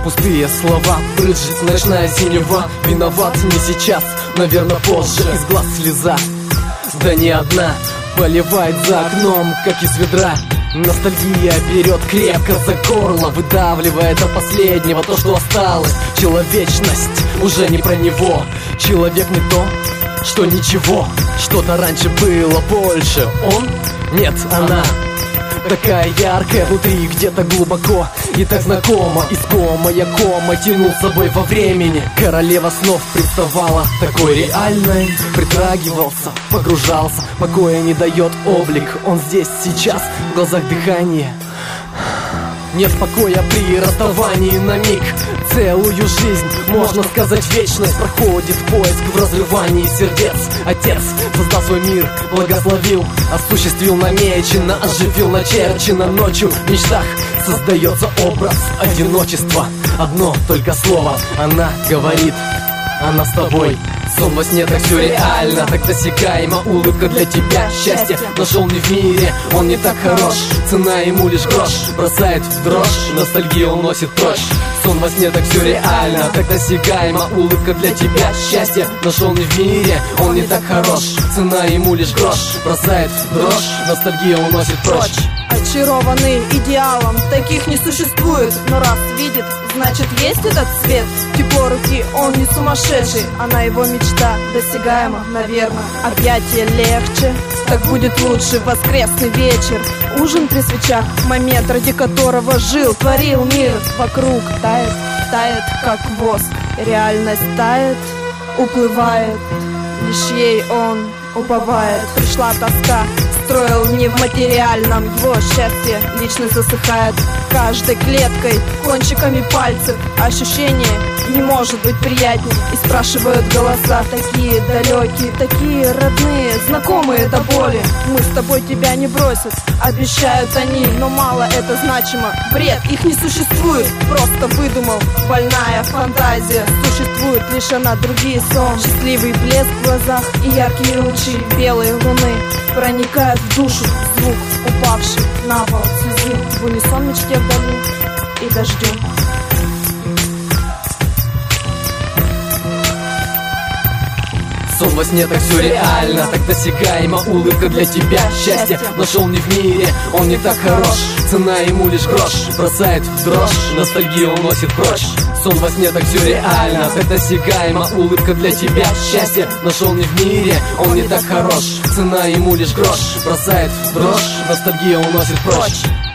пустые слова, брызжет ночная синева. Виноват не сейчас, наверное позже. Из глаз слеза, да не одна, поливает за окном, как из ведра. Ностальгия берет крепко за горло, выдавливая до последнего то, что осталось. Человечность уже не про него. Человек не то, что ничего. Что-то раньше было больше. Он? Нет, она. Такая яркая внутри, где-то глубоко и так знакома. Искомая кома тянул с собой во времени. Королева снов представала такой реальной. Притрагивался, погружался, покоя не дает облик. Он здесь, сейчас, в глазах дыхание. Нет покоя при расставании на миг. Целую жизнь, можно сказать вечность, проходит поиск в разрывании сердец. Отец создал свой мир, благословил, осуществил намечено, оживил начерчено. Ночью в мечтах создается образ одиночества. Одно только слово, она говорит, она с тобой. Сон во сне так все реально, так досягаемо. Улыбка для тебя, счастье нашел не в мире. Он не так хорош, цена ему лишь грош. Бросает в дрожь, ностальгию уносит прочь. Сон во сне так все реально, так досягаемо. Улыбка для тебя, счастье нашел не в мире. Он не так хорош, цена ему лишь грош. Бросает в дрожь, ностальгию уносит прочь. Очарованный идеалом, таких не существует. Но раз видит, значит есть этот свет. Тепло руки, он не сумасшедший. Она его мечта, досягаема, наверное. Объятие легче, так будет лучше. Воскресный вечер, ужин при свечах. Момент, ради которого жил, творил мир. Вокруг тает, тает, как воск. Реальность тает, уплывает. Лишь ей он уповает. Пришла тоска, строил не в материальном. Его счастье лично засыхает каждой клеткой, кончиками пальцев. Ощущение не может быть приятнее. И спрашивают голоса, такие далекие, такие родные, знакомые до боли. Мы с тобой тебя не бросят, обещают они, но мало это значимо. Бред, их не существует, просто выдумал. Больная фантазия, существует лишь она, другие сон. Счастливый блеск в глазах и яркие лучи белой луны проникают в душу. Звук, упавший на пол слезы, в унисон мечте вдали и дождю. Сон во сне так все реально, так досягаемо. Улыбка для тебя, счастье нашел не в мире. Он не так хорош, цена ему лишь грош. Бросает в дрожь, ностальгию уносит прочь. Сон во сне так все реально, так досягаемо. Улыбка для тебя, счастье нашел не в мире. Он не так хорош, цена ему лишь грош. Бросает в дрожь, ностальгия уносит прочь.